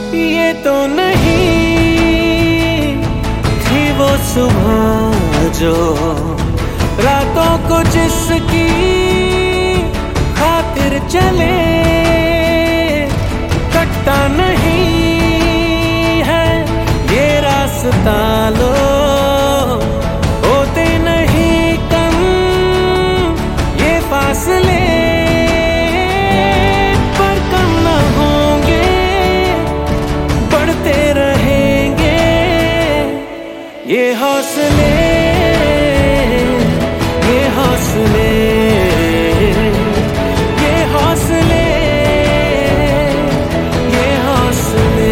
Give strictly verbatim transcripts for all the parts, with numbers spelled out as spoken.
ये तो नहीं थी वो सुबह जो रातों को जिसकी खातिर चले, कटता नहीं है ये रास्ता लो, होते नहीं कम ये फासले, पर कम न होंगे बढ़ते रहेंगे ये हौसले, ये हौसले, ये हौसले, ये हौसले।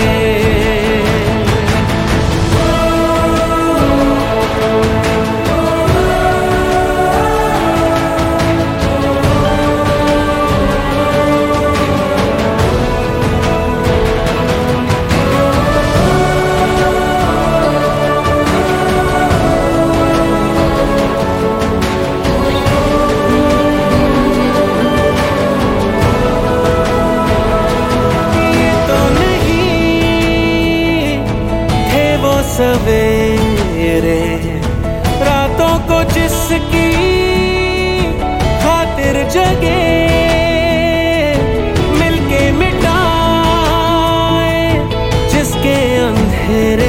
सवेरे रातों को जिसकी खातिर जगे, मिलके मिटाए जिसके अंधेरे